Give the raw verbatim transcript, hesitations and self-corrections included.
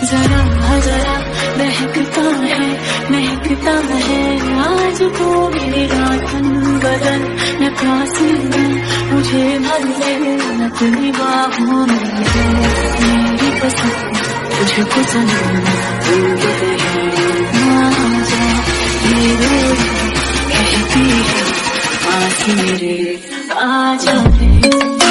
जरा जरा महकता है महकता है आज तो मेरा तन बदन न प्यासी है मुझे भर ले अपनी बाहों में मेरी पसंद तुझको सनम आजा ये कहती है पास मेरे आजा।